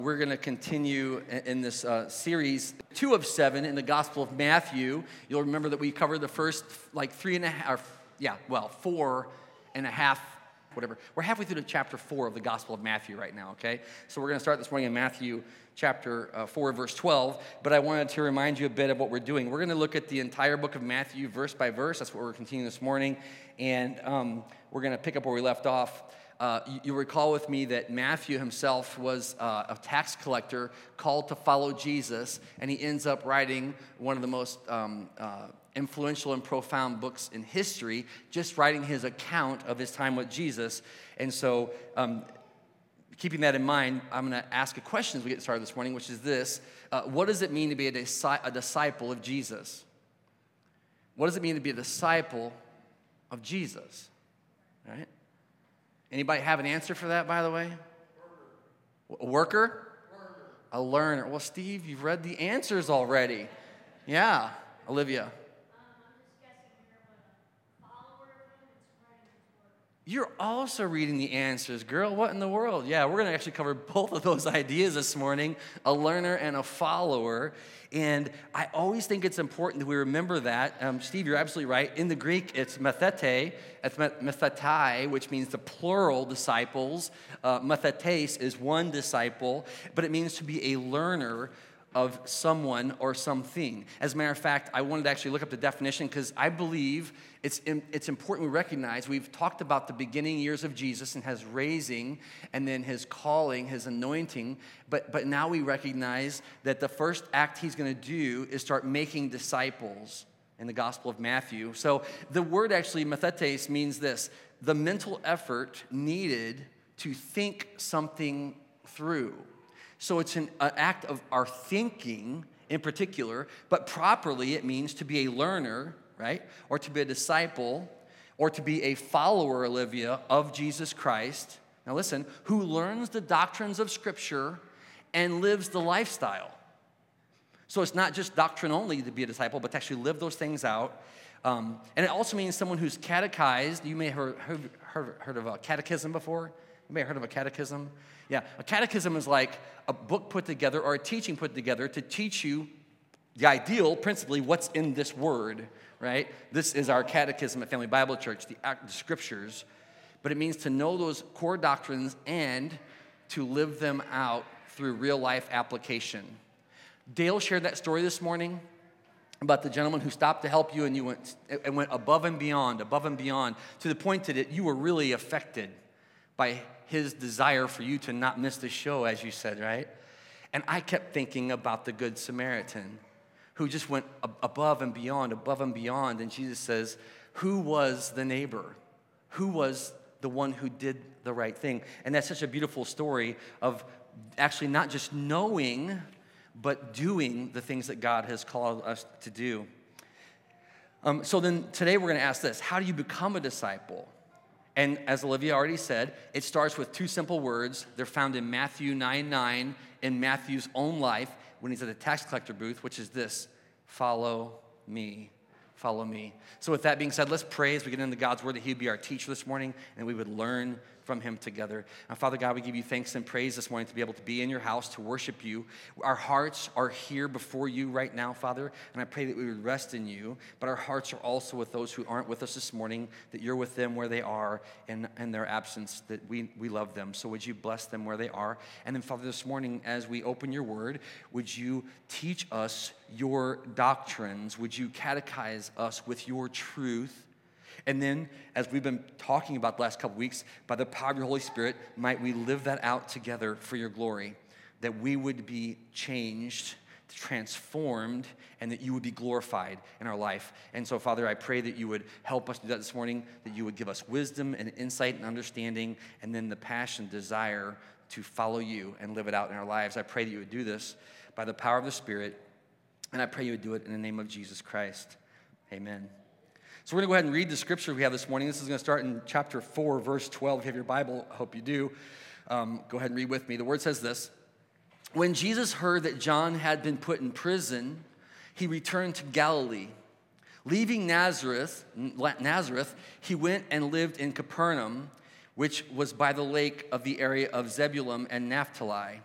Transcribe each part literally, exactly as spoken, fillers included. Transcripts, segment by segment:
We're going to continue in this uh, series, two of seven in the Gospel of Matthew. You'll remember that we covered the first, like, three and a half, or, yeah, well, four and a half, whatever. We're halfway through to chapter four of the Gospel of Matthew right now, okay? So we're going to start this morning in Matthew chapter uh, four, verse twelve. But I wanted to remind you a bit of what we're doing. We're going to look at the entire book of Matthew, verse by verse. That's what we're continuing this morning. And um, we're going to pick up where we left off. Uh, you, you recall with me that Matthew himself was uh, a tax collector called to follow Jesus, and he ends up writing one of the most um, uh, influential and profound books in history, just writing his account of his time with Jesus. And so, um, keeping that in mind, I'm going to ask a question as we get started this morning, which is this. Uh, what does it mean to be a, disi- a disciple of Jesus? What does it mean to be a disciple of Jesus? All right? Anybody have an answer for that, by the way? Worker. A worker? Learner. A learner. Well, Steve, you've read the answers already. Yeah. Olivia. Um, I'm just guessing you're a follower of him and spreading his word. You're also reading the answers, girl. What in the world? Yeah, we're going to actually cover both of those ideas this morning, a learner and a follower. And I always think it's important that we remember that. Um, Steve, you're absolutely right. In the Greek, it's methete, it's methetai, which means the plural disciples. Uh, methetes is one disciple, but it means to be a learner of someone or something. As a matter of fact, I wanted to actually look up the definition because I believe it's it's important we recognize we've talked about the beginning years of Jesus and his raising and then his calling, his anointing, but, but now we recognize that the first act he's going to do is start making disciples in the Gospel of Matthew. So the word actually, methetes, means this: the mental effort needed to think something through. So it's an, an act of our thinking in particular, but properly it means to be a learner, right? Or to be a disciple, or to be a follower, Olivia, of Jesus Christ. Now listen, who learns the doctrines of Scripture and lives the lifestyle. So it's not just doctrine only to be a disciple, but to actually live those things out. Um, and it also means someone who's catechized. You may have heard, heard, heard, heard of a catechism before. You may have heard of a catechism. Yeah, a catechism is like a book put together or a teaching put together to teach you the ideal, principally, what's in this word, right? This is our catechism at Family Bible Church, the, the scriptures. But it means to know those core doctrines and to live them out through real-life application. Dale shared that story this morning about the gentleman who stopped to help you and you went and went above and beyond, above and beyond, to the point that you were really affected by his desire for you to not miss the show, as you said, right? And I kept thinking about the Good Samaritan who just went above and beyond, above and beyond. And Jesus says, who was the neighbor? Who was the one who did the right thing? And that's such a beautiful story of actually not just knowing, but doing the things that God has called us to do. Um, so then today we're going to ask this: how do you become a disciple? And as Olivia already said, it starts with two simple words. They're found in Matthew nine nine, in Matthew's own life, when he's at the tax collector booth, which is this: follow me, follow me. So with that being said, let's pray as we get into God's word that he'd be our teacher this morning and we would learn from him together. And Father God, we give you thanks and praise this morning to be able to be in your house, to worship you. Our hearts are here before you right now, Father, and I pray that we would rest in you, but our hearts are also with those who aren't with us this morning, that you're with them where they are in, in their absence, that we, we love them. So would you bless them where they are? And then, Father, this morning, as we open your word, would you teach us your doctrines? Would you catechize us with your truth? And then, as we've been talking about the last couple weeks, by the power of your Holy Spirit, might we live that out together for your glory, that we would be changed, transformed, and that you would be glorified in our life. And so, Father, I pray that you would help us do that this morning, that you would give us wisdom and insight and understanding, and then the passion, desire to follow you and live it out in our lives. I pray that you would do this by the power of the Spirit, and I pray you would do it in the name of Jesus Christ. Amen. So we're going to go ahead and read the scripture we have this morning. This is going to start in chapter four, verse twelve. If you have your Bible, I hope you do. Um, go ahead and read with me. The word says this: when Jesus heard that John had been put in prison, he returned to Galilee. Leaving Nazareth, Nazareth, he went and lived in Capernaum, which was by the lake of the area of Zebulun and Naphtali,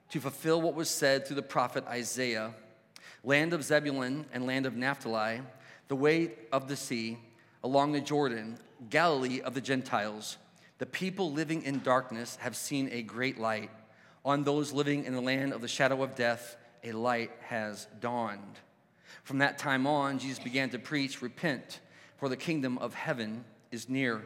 to fulfill what was said through the prophet Isaiah, land of Zebulun and land of Naphtali, the way of the sea, along the Jordan, Galilee of the Gentiles. The people living in darkness have seen a great light. On those living in the land of the shadow of death, a light has dawned. From that time on, Jesus began to preach, repent, for the kingdom of heaven is near.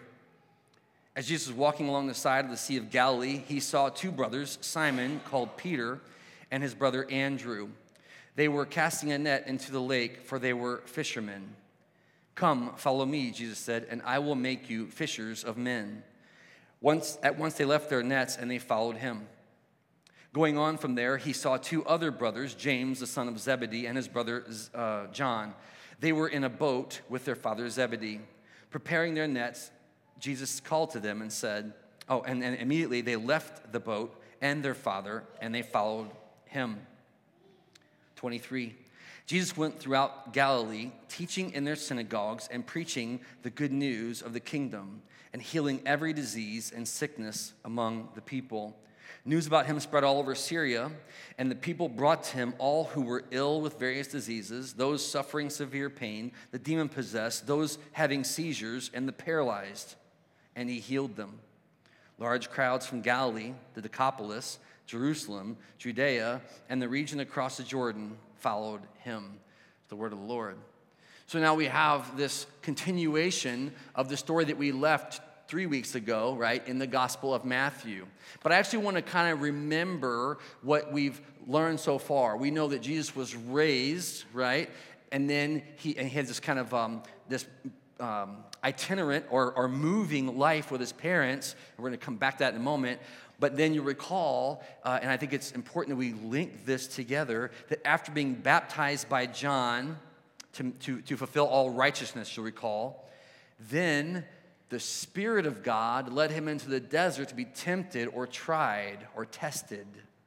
As Jesus was walking along the side of the Sea of Galilee, he saw two brothers, Simon, called Peter, and his brother Andrew. They were casting a net into the lake, for they were fishermen. Come, follow me, Jesus said, and I will make you fishers of men. Once, at once they left their nets, and they followed him. Going on from there, he saw two other brothers, James, the son of Zebedee, and his brother uh, John. They were in a boat with their father Zebedee. Preparing their nets, Jesus called to them and said, oh, and, and immediately they left the boat and their father, and they followed him. twenty-three. Jesus went throughout Galilee, teaching in their synagogues and preaching the good news of the kingdom and healing every disease and sickness among the people. News about him spread all over Syria, and the people brought to him all who were ill with various diseases, those suffering severe pain, the demon-possessed, those having seizures, and the paralyzed, and he healed them. Large crowds from Galilee, the Decapolis, Jerusalem, Judea, and the region across the Jordan followed him. The word of the Lord. So now we have this continuation of the story that we left three weeks ago, right, in the Gospel of Matthew. But I actually want to kind of remember what we've learned so far. We know that Jesus was raised, right, and then he, and he had this kind of um, this um, itinerant or, or moving life with his parents. We're going to come back to that in a moment. But then you recall, uh, and I think it's important that we link this together, that after being baptized by John to, to, to fulfill all righteousness, you'll recall, then the Spirit of God led him into the desert to be tempted or tried or tested.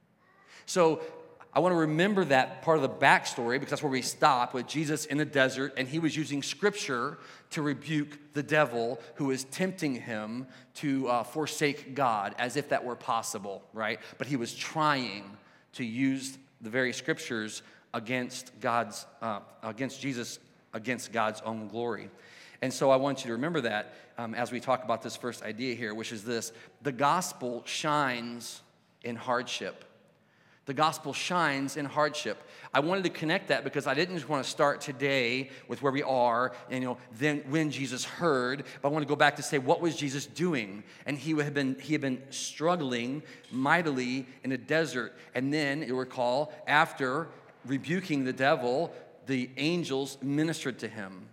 So I want to remember that part of the backstory because that's where we stopped with Jesus in the desert, and he was using Scripture to rebuke the devil who was tempting him to uh, forsake God, as if that were possible, right? But he was trying to use the very Scriptures against God's, uh, against Jesus, against God's own glory. And so I want you to remember that um, as we talk about this first idea here, which is this: the gospel shines in hardship. The gospel shines in hardship. I wanted to connect that because I didn't just want to start today with where we are and, you know, then when Jesus heard, but I want to go back to say, what was Jesus doing? And he had been he had been struggling mightily in the desert. And then, you recall, after rebuking the devil, the angels ministered to him.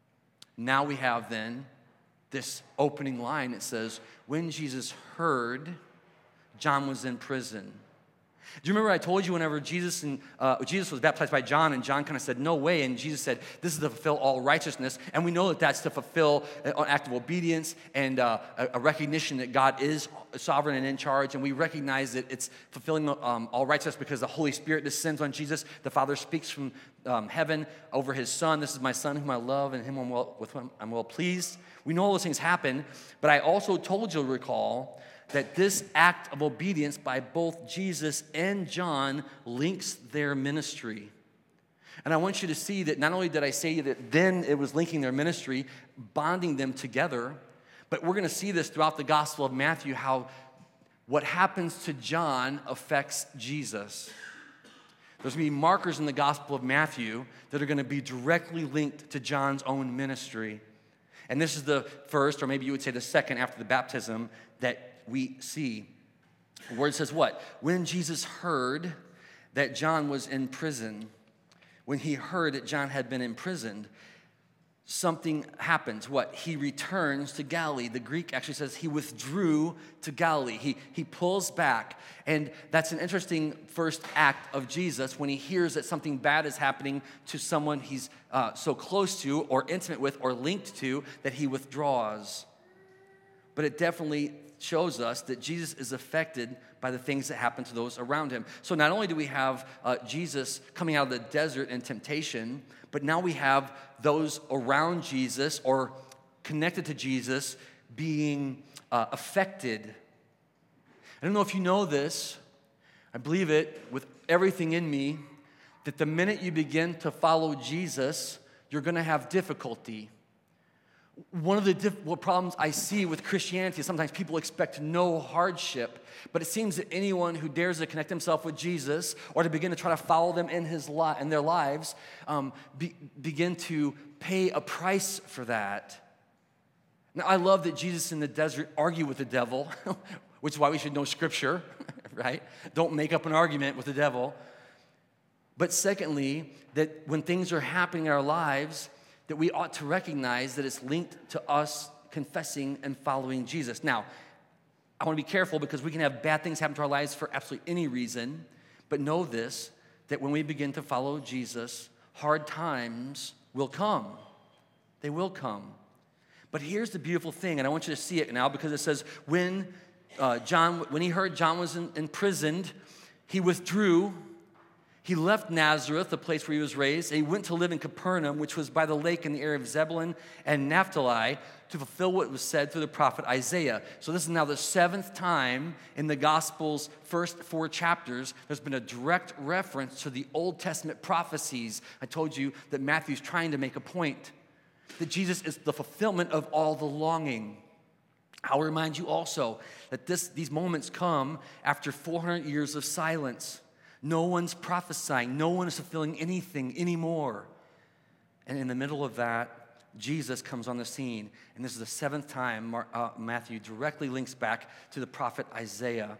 Now we have then this opening line that says, when Jesus heard, John was in prison. Do you remember I told you whenever Jesus and uh, Jesus was baptized by John, and John kind of said, no way, and Jesus said, this is to fulfill all righteousness, and we know that that's to fulfill an act of obedience and uh, a, a recognition that God is sovereign and in charge, and we recognize that it's fulfilling um, all righteousness because the Holy Spirit descends on Jesus. The Father speaks from um, heaven over his Son. This is my Son whom I love, and him I'm well, with whom I'm well pleased. We know all those things happen, but I also told you, recall, that this act of obedience by both Jesus and John links their ministry. And I want you to see that not only did I say that then it was linking their ministry, bonding them together, but we're going to see this throughout the Gospel of Matthew, how what happens to John affects Jesus. There's going to be markers in the Gospel of Matthew that are going to be directly linked to John's own ministry. And this is the first, or maybe you would say the second after the baptism, that we see. The word says what? When Jesus heard that John was in prison, when he heard that John had been imprisoned, something happens. What? He returns to Galilee. The Greek actually says he withdrew to Galilee. He, he pulls back. And that's an interesting first act of Jesus when he hears that something bad is happening to someone he's uh, so close to or intimate with or linked to that he withdraws. But it definitely shows us that Jesus is affected by the things that happen to those around him. So not only do we have uh, Jesus coming out of the desert in temptation, but now we have those around Jesus or connected to Jesus being uh, affected. I don't know if you know this. I believe it with everything in me that the minute you begin to follow Jesus, you're going to have difficulty. One of the diff- what problems I see with Christianity is sometimes people expect no hardship, but it seems that anyone who dares to connect himself with Jesus or to begin to try to follow them in his li- in their lives um, be- begin to pay a price for that. Now, I love that Jesus in the desert argued with the devil, which is why we should know Scripture, right? Don't make up an argument with the devil. But secondly, that when things are happening in our lives, that we ought to recognize that it's linked to us confessing and following Jesus. Now, I want to be careful because we can have bad things happen to our lives for absolutely any reason, but know this, that when we begin to follow Jesus, hard times will come. They will come. But here's the beautiful thing, and I want you to see it now because it says, when uh, John, when he heard John was in, imprisoned, he withdrew. He left Nazareth, the place where he was raised, and he went to live in Capernaum, which was by the lake in the area of Zebulun and Naphtali, to fulfill what was said through the prophet Isaiah. So this is now the seventh time in the Gospel's first four chapters there's been a direct reference to the Old Testament prophecies. I told you that Matthew's trying to make a point, that Jesus is the fulfillment of all the longing. I'll remind you also that this, these moments come after four hundred years of silence. No one's prophesying. No one is fulfilling anything anymore. And in the middle of that, Jesus comes on the scene. And this is the seventh time Mar- uh, Matthew directly links back to the prophet Isaiah.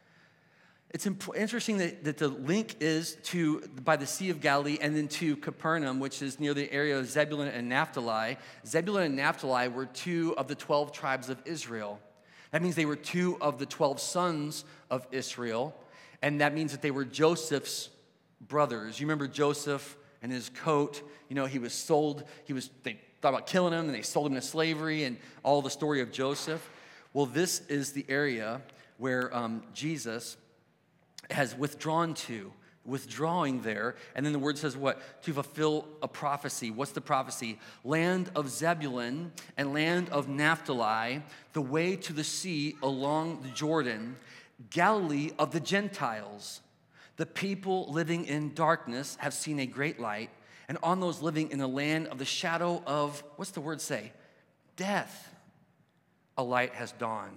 It's imp- interesting that, that the link is to by the Sea of Galilee and then to Capernaum, which is near the area of Zebulun and Naphtali. Zebulun and Naphtali were two of the twelve tribes of Israel. That means they were two of the twelve sons of Israel. And that means that they were Joseph's brothers. You remember Joseph and his coat. You know, he was sold. He was. They thought about killing him, and they sold him into slavery, and all the story of Joseph. Well, this is the area where um, Jesus has withdrawn to, withdrawing there. And then the word says what? To fulfill a prophecy. What's the prophecy? Land of Zebulun and land of Naphtali, the way to the sea along the Jordan, Galilee of the Gentiles. The people living in darkness have seen a great light, and on those living in the land of the shadow of, what's the word say? Death, a light has dawned.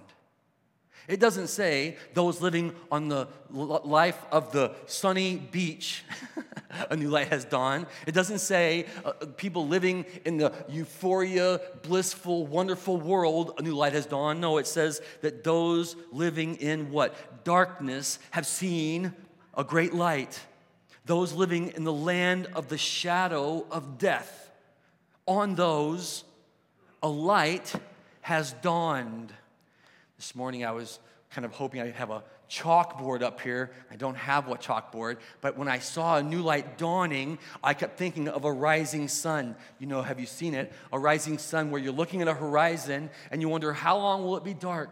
It doesn't say those living on the life of the sunny beach, a new light has dawned. It doesn't say uh, people living in the euphoria, blissful, wonderful world, a new light has dawned. No, it says that those living in what? Darkness have seen a great light. Those living in the land of the shadow of death, on those a light has dawned. This morning I was kind of hoping I'd have a chalkboard up here. I don't have a chalkboard, but when I saw a new light dawning, I kept thinking of a rising sun. You know, have you seen it? A rising sun where you're looking at a horizon and you wonder, how long will it be dark?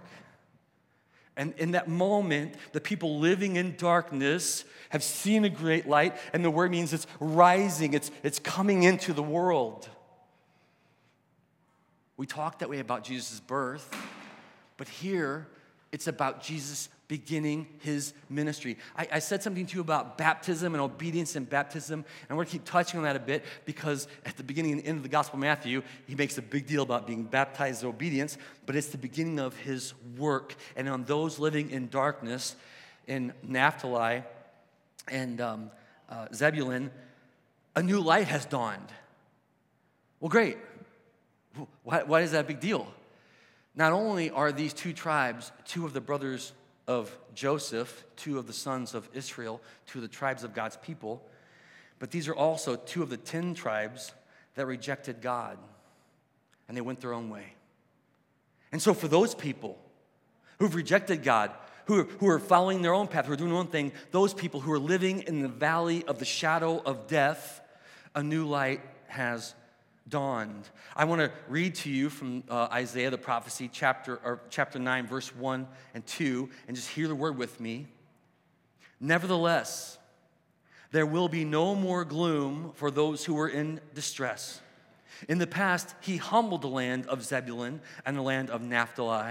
And in that moment, the people living in darkness have seen a great light, and the word means it's rising, it's, it's coming into the world. We talked that way about Jesus' birth. But here, it's about Jesus beginning his ministry. I, I said something to you about baptism and obedience in baptism, and I'm going to keep touching on that a bit because at the beginning and end of the Gospel of Matthew, he makes a big deal about being baptized in obedience, but it's the beginning of his work. And on those living in darkness in Naphtali and um, uh, Zebulun, a new light has dawned. Well, great. Why, why is that a big deal? Not only are these two tribes two of the brothers of Joseph, two of the sons of Israel, two of the tribes of God's people, but these are also two of the ten tribes that rejected God, and they went their own way. And so for those people who've rejected God, who are, who are following their own path, who are doing their own thing, those people who are living in the valley of the shadow of death, a new light has dawned. I want to read to you from uh, Isaiah, the prophecy, chapter or chapter nine, verse one and two, and just hear the word with me. Nevertheless, there will be no more gloom for those who are in distress. In the past, he humbled the land of Zebulun and the land of Naphtali,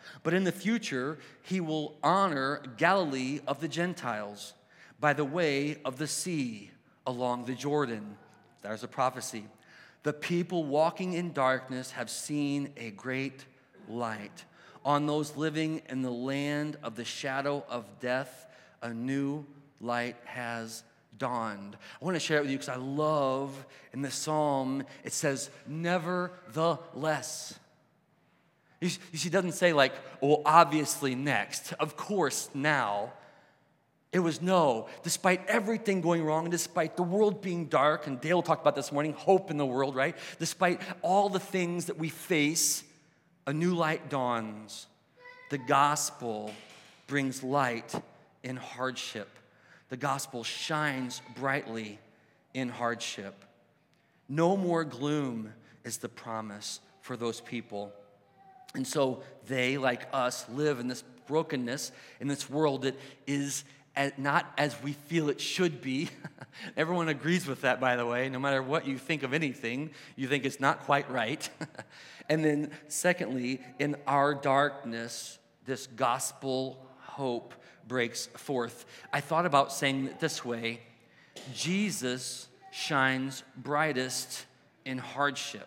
But in the future, he will honor Galilee of the Gentiles by the way of the sea along the Jordan. There's a prophecy. The people walking in darkness have seen a great light. On those living in the land of the shadow of death, a new light has dawned. I want to share it with you because I love in the psalm, it says, nevertheless. You see, it doesn't say like, well, obviously next, of course now. It was no, despite everything going wrong, and despite the world being dark, and Dale talked about this morning, hope in the world, right? Despite all the things that we face, a new light dawns. The gospel brings light in hardship. The gospel shines brightly in hardship. No more gloom is the promise for those people. And so they, like us, live in this brokenness, in this world that is not as we feel it should be. Everyone agrees with that, by the way. No matter what you think of anything, you think it's not quite right. And then secondly, in our darkness, this gospel hope breaks forth. I thought about saying it this way: Jesus shines brightest in hardship.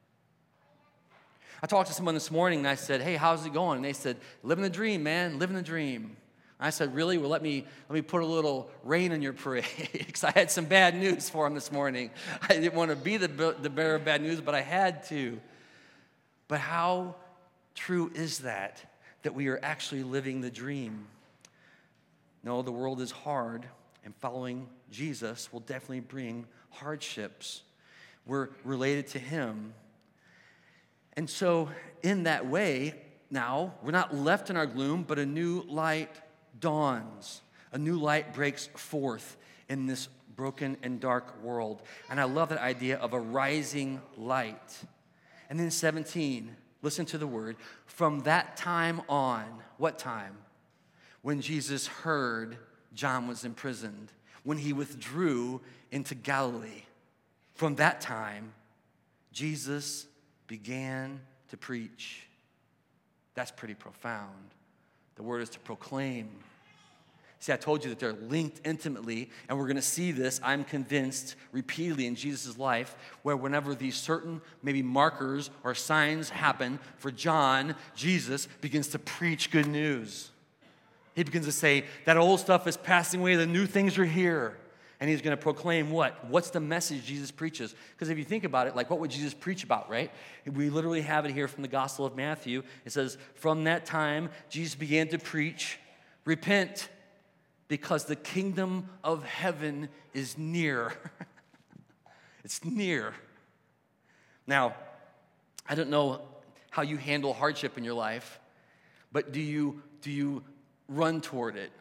I talked to someone this morning and I said, hey, how's it going? And they said, living the dream, man, living the dream. I said, really? Well, let me let me put a little rain in your parade, because I had some bad news for him this morning. I didn't want to be the, the bearer of bad news, but I had to. But how true is that, that we are actually living the dream? No, the world is hard, and following Jesus will definitely bring hardships. We're related to him. And so in that way, now, we're not left in our gloom, but a new light dawns. A new light breaks forth in this broken and dark world. And I love that idea of a rising light. And then seventeen, listen to the word. From that time on, what time? When Jesus heard John was imprisoned, when he withdrew into Galilee. From that time, Jesus began to preach. That's pretty profound. The word is to proclaim. See, I told you that they're linked intimately, and we're going to see this, I'm convinced, repeatedly in Jesus' life, where whenever these certain maybe markers or signs happen for John, Jesus begins to preach good news. He begins to say, that old stuff is passing away, the new things are here. And he's going to proclaim what? What's the message Jesus preaches? Because if you think about it, like what would Jesus preach about, right? We literally have it here from the Gospel of Matthew. It says, from that time, Jesus began to preach, repent, because the kingdom of heaven is near. It's near. Now, I don't know how you handle hardship in your life, but do you, do you run toward it?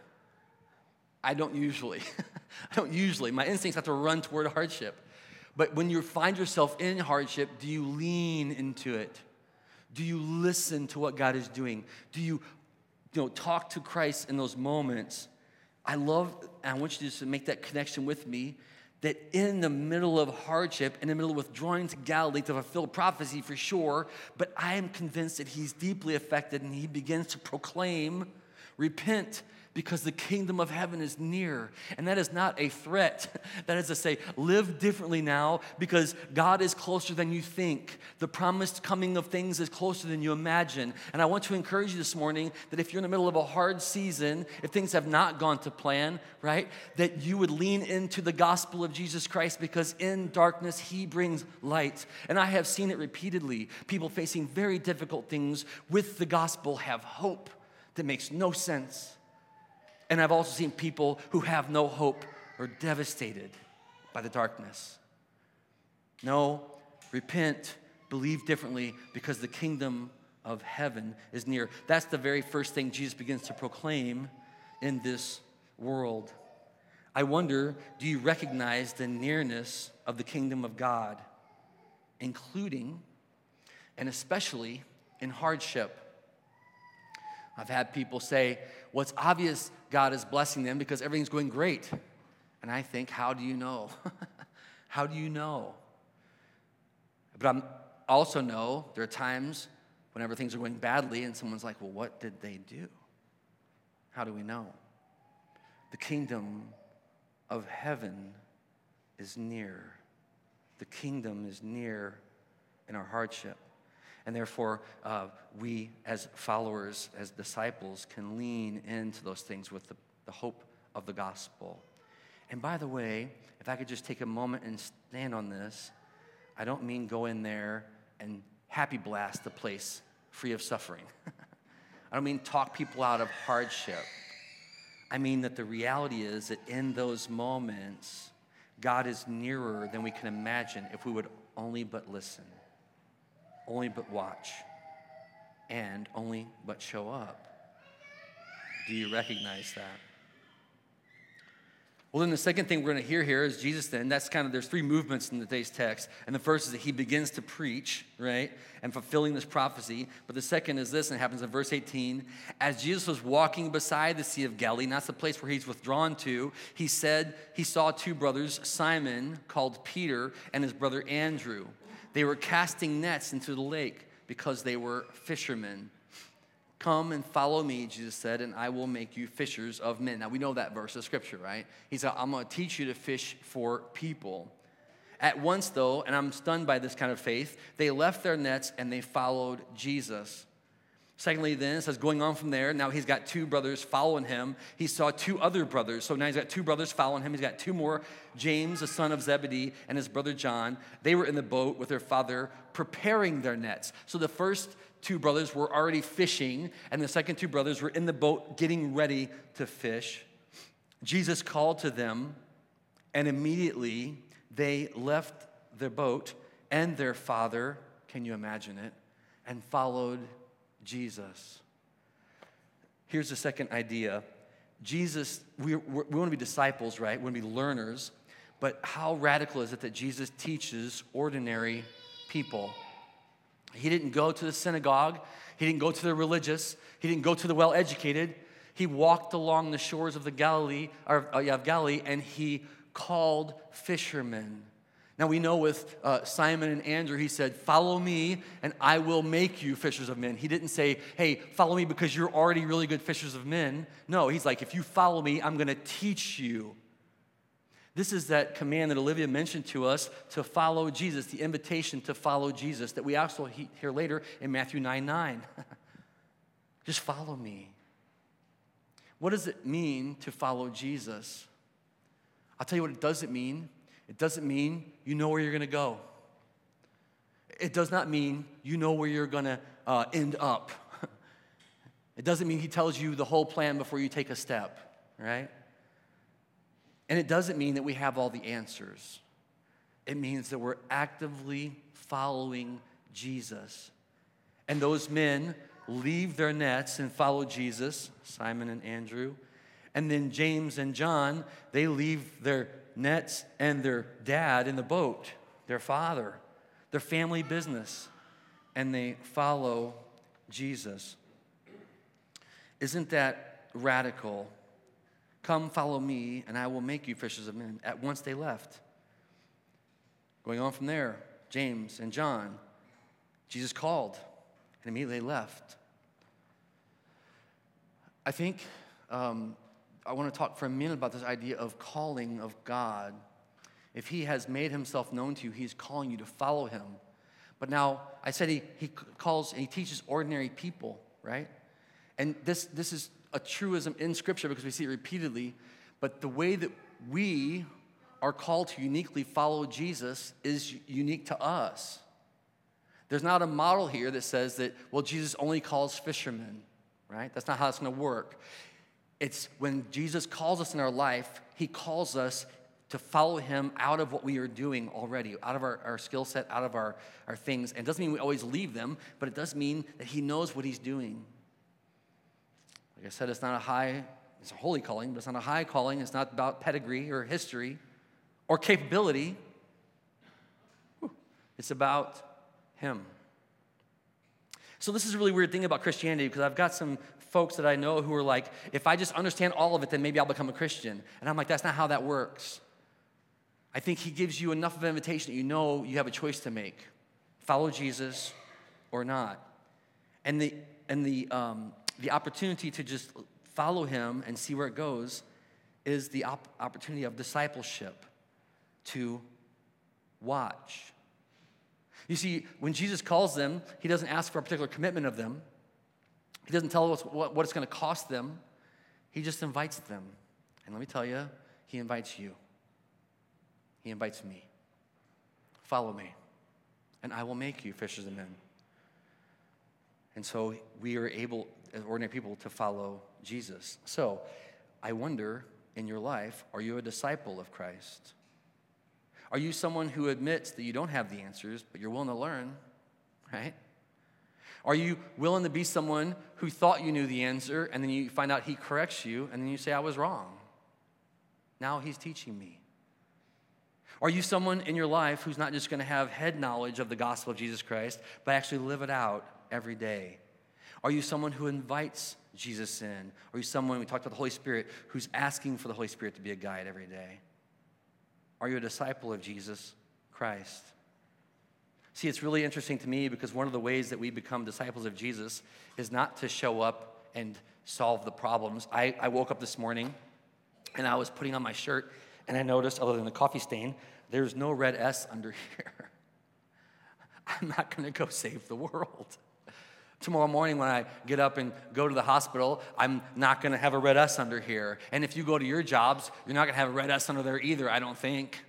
I don't usually. I don't usually. My instincts have to run toward hardship. But when you find yourself in hardship, do you lean into it? Do you listen to what God is doing? Do you, you know, talk to Christ in those moments? I love, and I want you to make that connection with me, that in the middle of hardship, in the middle of withdrawing to Galilee to fulfill prophecy for sure, but I am convinced that he's deeply affected and he begins to proclaim, repent, because the kingdom of heaven is near. And that is not a threat. That is to say, live differently now because God is closer than you think. The promised coming of things is closer than you imagine. And I want to encourage you this morning that if you're in the middle of a hard season, if things have not gone to plan, right, that you would lean into the gospel of Jesus Christ, because in darkness, he brings light. And I have seen it repeatedly. People facing very difficult things with the gospel have hope that makes no sense. And I've also seen people who have no hope or devastated by the darkness. No, repent, believe differently, because the kingdom of heaven is near. That's the very first thing Jesus begins to proclaim in this world. I wonder, do you recognize the nearness of the kingdom of God, including and especially in hardship? I've had people say, well, it's obvious God is blessing them because everything's going great. And I think, how do you know? How do you know? But I also know there are times whenever things are going badly and someone's like, well, what did they do? How do we know? The kingdom of heaven is near. The kingdom is near in our hardship. And therefore, uh, we as followers, as disciples, can lean into those things with the, the hope of the gospel. And by the way, if I could just take a moment and stand on this, I don't mean go in there and happy blast the place free of suffering. I don't mean talk people out of hardship. I mean that the reality is that in those moments, God is nearer than we can imagine if we would only but listen, only but watch, and only but show up. Do you recognize that? Well, then the second thing we're going to hear here is Jesus then, that's kind of, there's three movements in today's text. And the first is that he begins to preach, right, and fulfilling this prophecy. But the second is this, and it happens in verse eighteen. As Jesus was walking beside the Sea of Galilee, and that's the place where he's withdrawn to, he said he saw two brothers, Simon, called Peter, and his brother Andrew. They were casting nets into the lake because they were fishermen. Come and follow me, Jesus said, and I will make you fishers of men. Now, we know that verse of scripture, right? He said, I'm going to teach you to fish for people. At once, though, and I'm stunned by this kind of faith, they left their nets and they followed Jesus. Secondly, then, it says, going on from there, now he's got two brothers following him. He saw two other brothers. So now he's got two brothers following him. He's got two more, James, the son of Zebedee, and his brother John. They were in the boat with their father preparing their nets. So the first two brothers were already fishing, and the second two brothers were in the boat getting ready to fish. Jesus called to them, and immediately they left their boat and their father, can you imagine it, and followed Jesus. Here's the second idea. Jesus, we, we want to be disciples, right? We want to be learners, but how radical is it that Jesus teaches ordinary people? He didn't go to the synagogue. He didn't go to the religious. He didn't go to the well-educated. He walked along the shores of the Galilee, or uh, yeah, of Galilee, and he called fishermen. Now we know with uh, Simon and Andrew, he said, "Follow me, and I will make you fishers of men." He didn't say, "Hey, follow me because you're already really good fishers of men." No, he's like, "If you follow me, I'm going to teach you." This is that command that Olivia mentioned to us to follow Jesus, the invitation to follow Jesus that we also hear later in Matthew nine nine. Just follow me. What does it mean to follow Jesus? I'll tell you what it doesn't mean. It doesn't mean you know where you're going to go. It does not mean you know where you're going to uh, end up. It doesn't mean he tells you the whole plan before you take a step, right? And it doesn't mean that we have all the answers. It means that we're actively following Jesus. And those men leave their nets and follow Jesus, Simon and Andrew. And then James and John, they leave their nets and their dad in the boat, their father, their family business, and they follow Jesus. Isn't that radical? Come, follow me, and I will make you fishers of men. At once they left. Going on from there, James and John, Jesus called, and immediately they left. I think um, I want to talk for a minute about this idea of calling of God. If he has made himself known to you, he's calling you to follow him. But now, I said he, he calls and he teaches ordinary people, right? And this, this is a truism in Scripture because we see it repeatedly, but the way that we are called to uniquely follow Jesus is unique to us. There's not a model here that says that, well, Jesus only calls fishermen, right? That's not how it's going to work. It's when Jesus calls us in our life, he calls us to follow him out of what we are doing already, out of our, our skill set, out of our, our things. And it doesn't mean we always leave them, but it does mean that he knows what he's doing. Like I said, it's not a high, it's a holy calling, but it's not a high calling. It's not about pedigree or history or capability. It's about him. So this is a really weird thing about Christianity because I've got some folks that I know who are like, if I just understand all of it, then maybe I'll become a Christian. And I'm like, that's not how that works. I think he gives you enough of an invitation that you know you have a choice to make. Follow Jesus or not. And the, and the, um, the opportunity to just follow him and see where it goes is the op- opportunity of discipleship, to watch. You see, when Jesus calls them, he doesn't ask for a particular commitment of them. He doesn't tell us what, what it's going to cost them. He just invites them. And let me tell you, he invites you. He invites me. Follow me, and I will make you fishers of men. And so we are able, as ordinary people, to follow Jesus. So I wonder, in your life, are you a disciple of Christ? Are you someone who admits that you don't have the answers, but you're willing to learn, right? Are you willing to be someone who thought you knew the answer, and then you find out he corrects you, and then you say, I was wrong. Now he's teaching me. Are you someone in your life who's not just going to have head knowledge of the gospel of Jesus Christ, but actually live it out every day? Are you someone who invites Jesus in? Are you someone, we talked about the Holy Spirit, who's asking for the Holy Spirit to be a guide every day? Are you a disciple of Jesus Christ? See, it's really interesting to me because one of the ways that we become disciples of Jesus is not to show up and solve the problems. I, I woke up this morning and I was putting on my shirt and I noticed, other than the coffee stain, there's no red S under here. I'm not going to go save the world. Tomorrow morning when I get up and go to the hospital, I'm not going to have a red S under here. And if you go to your jobs, you're not going to have a red S under there either, I don't think.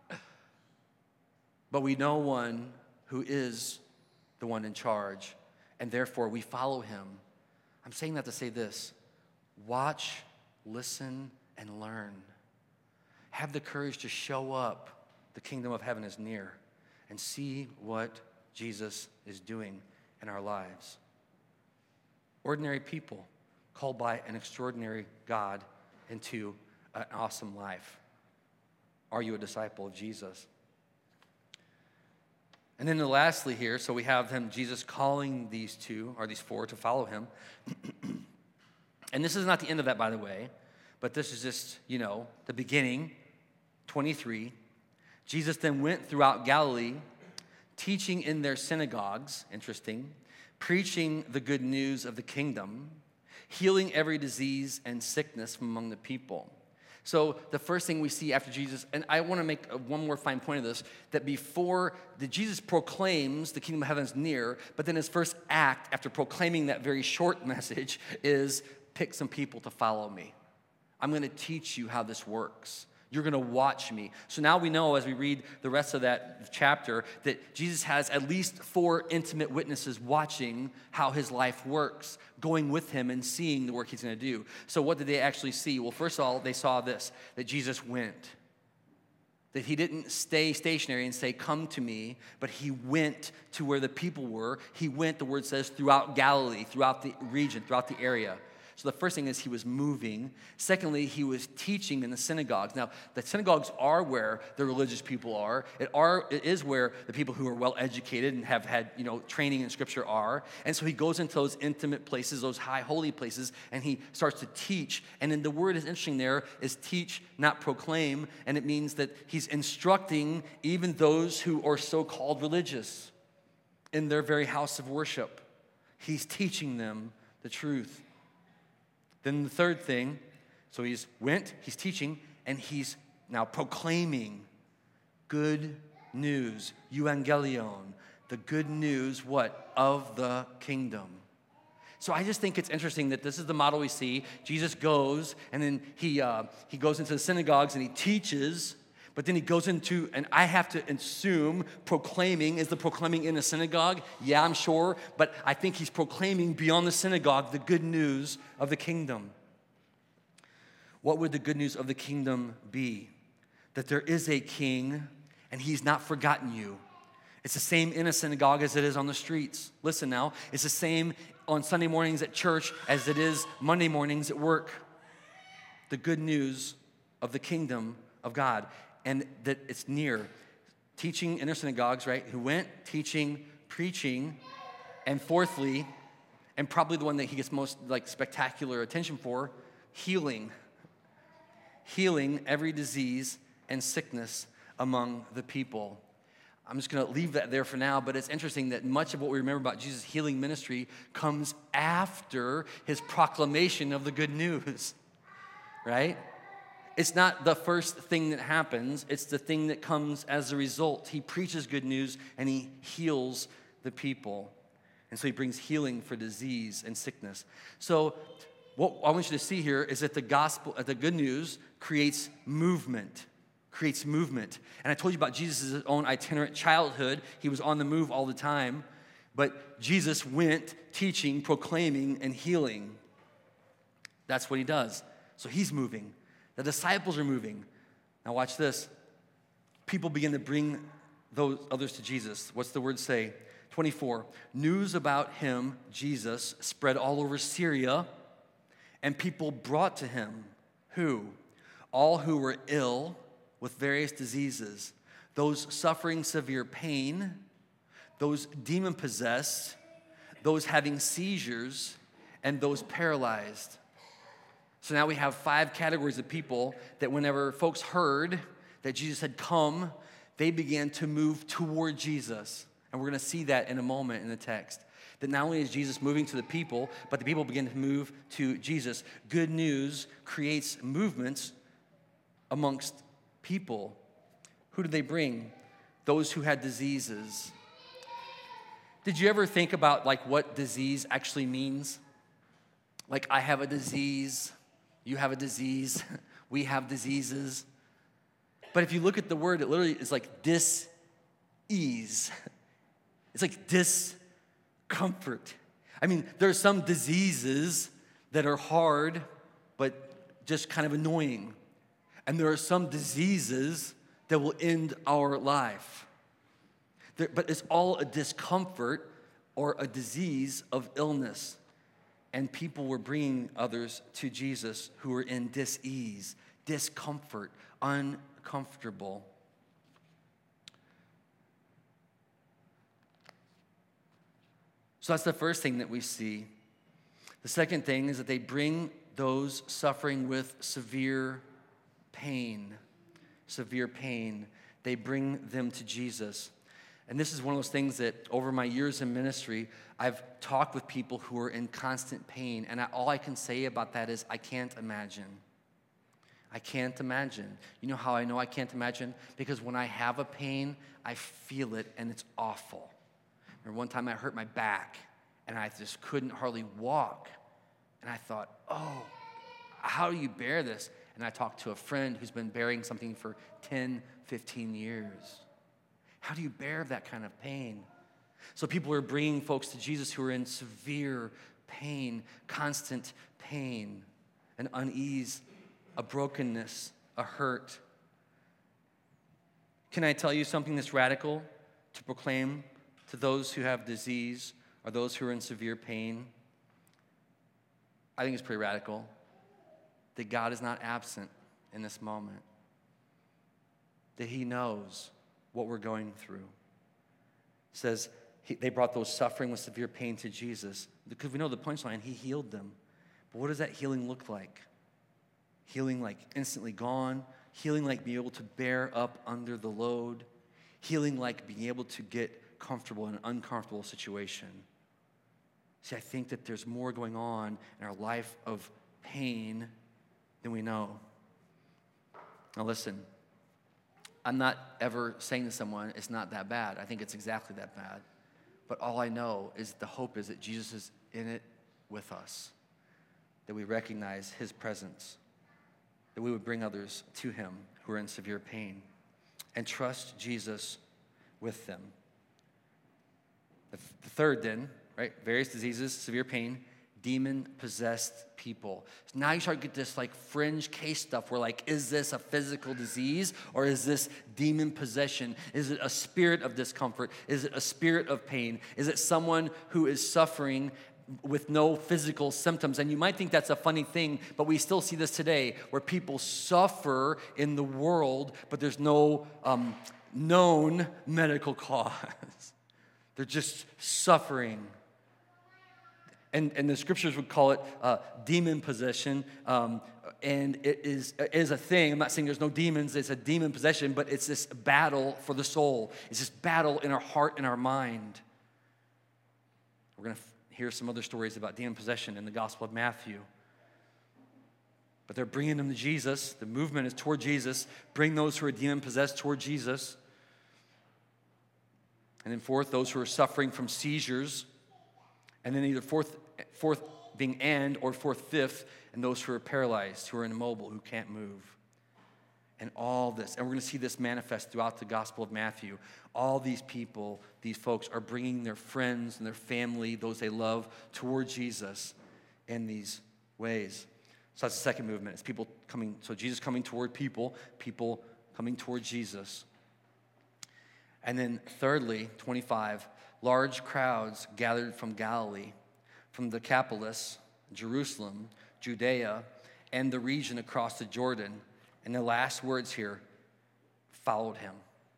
But we know one who is the one in charge, and therefore we follow him. I'm saying that to say this: watch, listen, and learn. Have the courage to show up. The kingdom of heaven is near, and see what Jesus is doing in our lives. Ordinary people called by an extraordinary God into an awesome life. Are you a disciple of Jesus? And then lastly here, so we have him, Jesus calling these two, or these four, to follow him. And this is not the end of that, by the way, but this is just, you know, the beginning, twenty-three. Jesus then went throughout Galilee, teaching in their synagogues, interesting, preaching the good news of the kingdom, healing every disease and sickness from among the people. So the first thing we see after Jesus, and I want to make one more fine point of this, that before that Jesus proclaims the kingdom of heaven is near, but then his first act after proclaiming that very short message is pick some people to follow me. I'm going to teach you how this works. You're going to watch me. So now we know as we read the rest of that chapter that Jesus has at least four intimate witnesses watching how his life works, going with him and seeing the work he's going to do. So what did they actually see? Well, first of all, they saw this, that Jesus went. That he didn't stay stationary and say, come to me, but he went to where the people were. He went, the word says, throughout Galilee, throughout the region, throughout the area. So the first thing is he was moving. Secondly, he was teaching in the synagogues. Now, the synagogues are where the religious people are. It are it is where the people who are well educated and have had, you know, training in scripture are. And so he goes into those intimate places, those high holy places, and he starts to teach. And then the word is interesting there is teach, not proclaim, and it means that he's instructing even those who are so-called religious in their very house of worship. He's teaching them the truth. Then the third thing, so he's went, he's teaching, and he's now proclaiming good news, euangelion, the good news, what? Of the kingdom. So I just think it's interesting that this is the model we see. Jesus goes, and then he uh, he goes into the synagogues and he teaches, but then he goes into, and I have to assume proclaiming, is the proclaiming in a synagogue? Yeah, I'm sure, but I think he's proclaiming beyond the synagogue the good news of the kingdom. What would the good news of the kingdom be? That there is a king, and he's not forgotten you. It's the same in a synagogue as it is on the streets. Listen now, it's the same on Sunday mornings at church as it is Monday mornings at work. The good news of the kingdom of God. And that it's near. Teaching in their synagogues, right? Who went teaching, preaching, and fourthly, and probably the one that he gets most like spectacular attention for, healing. Healing every disease and sickness among the people. I'm just going to leave that there for now, but it's interesting that much of what we remember about Jesus' healing ministry comes after his proclamation of the good news, right? It's not the first thing that happens. It's the thing that comes as a result. He preaches good news and he heals the people. And so he brings healing for disease and sickness. So what I want you to see here is that the gospel, the good news creates movement, creates movement. And I told you about Jesus' own itinerant childhood. He was on the move all the time. But Jesus went teaching, proclaiming, and healing. That's what he does. So he's moving. The disciples are moving. Now watch this. People begin to bring those others to Jesus. What's the word say? twenty-four. News about him, Jesus, spread all over Syria, and people brought to him, who? All who were ill with various diseases, those suffering severe pain, those demon-possessed, those having seizures, and those paralyzed. So now we have five categories of people that whenever folks heard that Jesus had come, they began to move toward Jesus. And we're going to see that in a moment in the text. That not only is Jesus moving to the people, but the people begin to move to Jesus. Good news creates movements amongst people. Who did they bring? Those who had diseases. Did you ever think about like what disease actually means? Like, I have a disease. You have a disease. We have diseases. But if you look at the word, it literally is like dis-ease. It's like discomfort. I mean, there are some diseases that are hard, but just kind of annoying. And there are some diseases that will end our life. There, but it's all a discomfort or a disease of illness. And people were bringing others to Jesus who were in dis-ease, discomfort, uncomfortable. So that's the first thing that we see. The second thing is that they bring those suffering with severe pain, severe pain. They bring them to Jesus. And this is one of those things that over my years in ministry, I've talked with people who are in constant pain. And I, all I can say about that is I can't imagine. I can't imagine. You know how I know I can't imagine? Because when I have a pain, I feel it and it's awful. Remember one time I hurt my back and I just couldn't hardly walk. And I thought, oh, how do you bear this? And I talked to a friend who's been bearing something for ten, fifteen years. How do you bear that kind of pain? So people are bringing folks to Jesus who are in severe pain, constant pain, an unease, a brokenness, a hurt. Can I tell you something that's radical to proclaim to those who have disease or those who are in severe pain? I think it's pretty radical that God is not absent in this moment, that he knows what we're going through. It says he, they brought those suffering with severe pain to Jesus because we know the punchline, he healed them. But what does that healing look like? Healing like instantly gone, healing like being able to bear up under the load, healing like being able to get comfortable in an uncomfortable situation. See, I think that there's more going on in our life of pain than we know. Now listen, I'm not ever saying to someone, it's not that bad. I think it's exactly that bad. But all I know is the hope is that Jesus is in it with us, that we recognize his presence, that we would bring others to him who are in severe pain and trust Jesus with them. The, the third then, right, various diseases, severe pain, demon-possessed people. So now you start to get this like fringe case stuff where like, is this a physical disease or is this demon possession? Is it a spirit of discomfort? Is it a spirit of pain? Is it someone who is suffering with no physical symptoms? And you might think that's a funny thing, but we still see this today where people suffer in the world, but there's no um, known medical cause. They're just suffering. And, and the scriptures would call it uh, demon possession. Um, and it is, it is a thing. I'm not saying there's no demons. It's a demon possession, but it's this battle for the soul. It's this battle in our heart and our mind. We're going to f- hear some other stories about demon possession in the Gospel of Matthew. But they're bringing them to Jesus. The movement is toward Jesus. Bring those who are demon-possessed toward Jesus. And then fourth, those who are suffering from seizures. And then either fourth, fourth being and, or fourth, fifth, and those who are paralyzed, who are immobile, who can't move. And all this, and we're going to see this manifest throughout the Gospel of Matthew. All these people, these folks, are bringing their friends and their family, those they love, toward Jesus in these ways. So that's the second movement. It's people coming, so Jesus coming toward people, people coming toward Jesus. And then thirdly, twenty-five, large crowds gathered from Galilee, from the Decapolis, Jerusalem, Judea, and the region across the Jordan. And the last words here, followed him.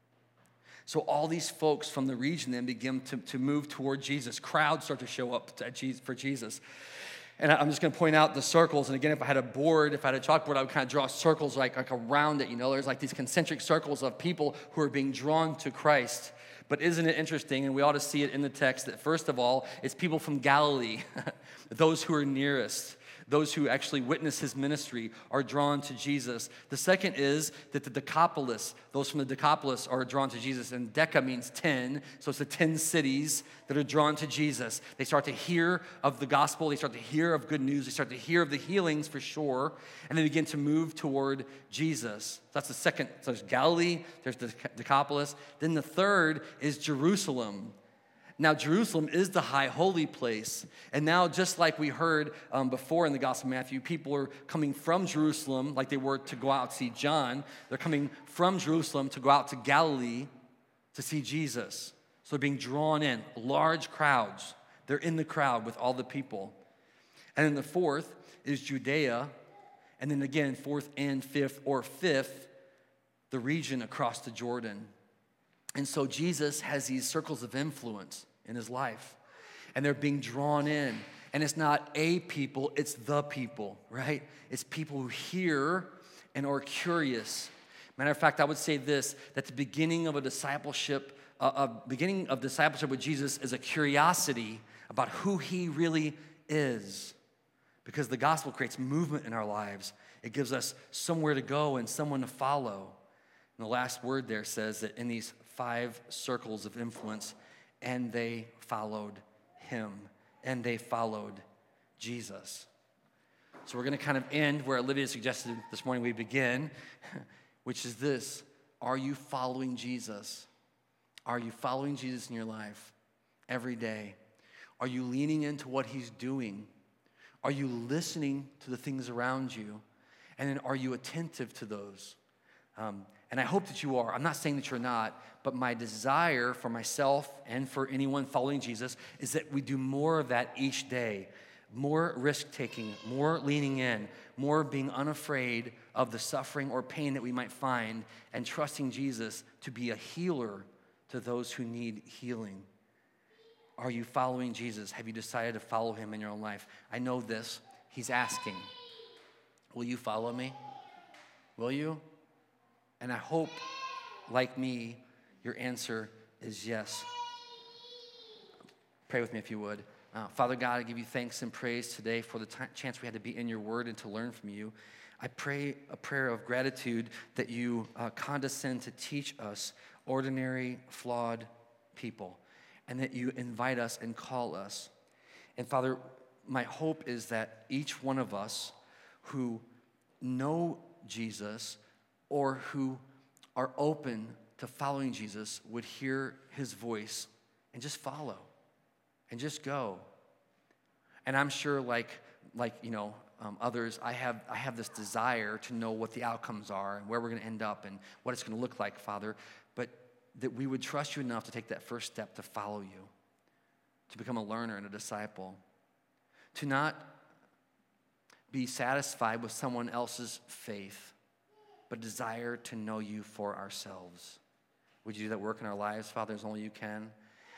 So all these folks from the region then begin to, to move toward Jesus. Crowds start to show up to Jesus, for Jesus. And I'm just going to point out the circles. And again, if I had a board, if I had a chalkboard, I would kind of draw circles like, like around it. You know, there's like these concentric circles of people who are being drawn to Christ. But isn't it interesting, and we ought to see it in the text, that first of all, it's people from Galilee, those who are nearest, those who actually witness his ministry are drawn to Jesus. The second is that the Decapolis, those from the Decapolis are drawn to Jesus. And Deca means ten, so it's the ten cities that are drawn to Jesus. They start to hear of the gospel. They start to hear of good news. They start to hear of the healings for sure. And they begin to move toward Jesus. That's the second. So there's Galilee, there's the Decapolis. Then the third is Jerusalem. Now, Jerusalem is the high holy place. And now, just like we heard um, before in the Gospel of Matthew, people are coming from Jerusalem like they were to go out to see John. They're coming from Jerusalem to go out to Galilee to see Jesus. So they're being drawn in, large crowds. They're in the crowd with all the people. And then the fourth is Judea. And then again, fourth and fifth, or fifth, the region across the Jordan. And so Jesus has these circles of influence in his life. And they're being drawn in. And it's not a people, it's the people, right? It's people who hear and are curious. Matter of fact, I would say this, that the beginning of a discipleship, uh, a beginning of discipleship with Jesus is a curiosity about who he really is. Because the gospel creates movement in our lives. It gives us somewhere to go and someone to follow. And the last word there says that in these five circles of influence, and they followed him, and they followed Jesus. So we're going to kind of end where Olivia suggested this morning we begin, which is this: are you following Jesus? Are you following Jesus in your life every day? Are you leaning into what he's doing? Are you listening to the things around you? And then are you attentive to those? Um, and I hope that you are. I'm not saying that you're not, but my desire for myself and for anyone following Jesus is that we do more of that each day. More risk-taking, more leaning in, more being unafraid of the suffering or pain that we might find, and trusting Jesus to be a healer to those who need healing. Are you following Jesus? Have you decided to follow him in your own life? I know this. He's asking, will you follow me? Will you? And I hope, like me, your answer is yes. Pray with me if you would. Uh, Father God, I give you thanks and praise today for the t- chance we had to be in your word and to learn from you. I pray a prayer of gratitude that you uh, condescend to teach us ordinary, flawed people, and that you invite us and call us. And Father, my hope is that each one of us who know Jesus or who are open to following Jesus would hear his voice and just follow and just go. And I'm sure like, like you know, um, others, I have, I have this desire to know what the outcomes are and where we're going to end up and what it's going to look like, Father, but that we would trust you enough to take that first step to follow you, to become a learner and a disciple, to not be satisfied with someone else's faith, but desire to know you for ourselves. Would you do that work in our lives, Father, as only you can?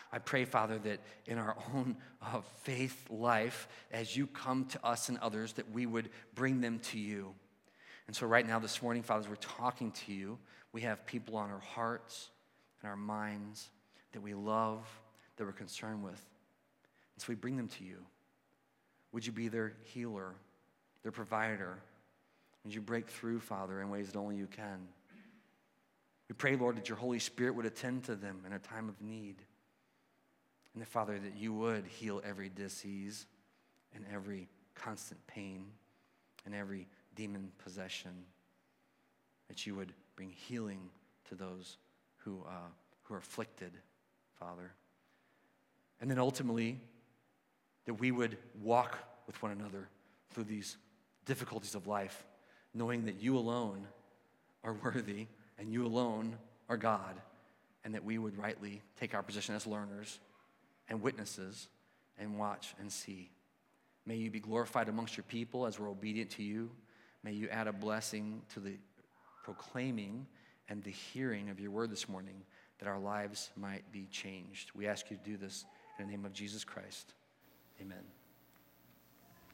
I pray, Father, that in our own uh, faith life, as you come to us and others, that we would bring them to you. And so right now this morning, Father, as we're talking to you, we have people on our hearts and our minds that we love, that we're concerned with. And so we bring them to you. Would you be their healer, their provider? Would you break through, Father, in ways that only you can? We pray, Lord, that your Holy Spirit would attend to them in a time of need. And that, Father, that you would heal every disease and every constant pain and every demon possession. That you would bring healing to those who, uh, who are afflicted, Father. And then ultimately, that we would walk with one another through these difficulties of life, knowing that you alone are worthy and you alone are God, and that we would rightly take our position as learners and witnesses and watch and see. May you be glorified amongst your people as we're obedient to you. May you add a blessing to the proclaiming and the hearing of your word this morning, that our lives might be changed. We ask you to do this in the name of Jesus Christ. Amen.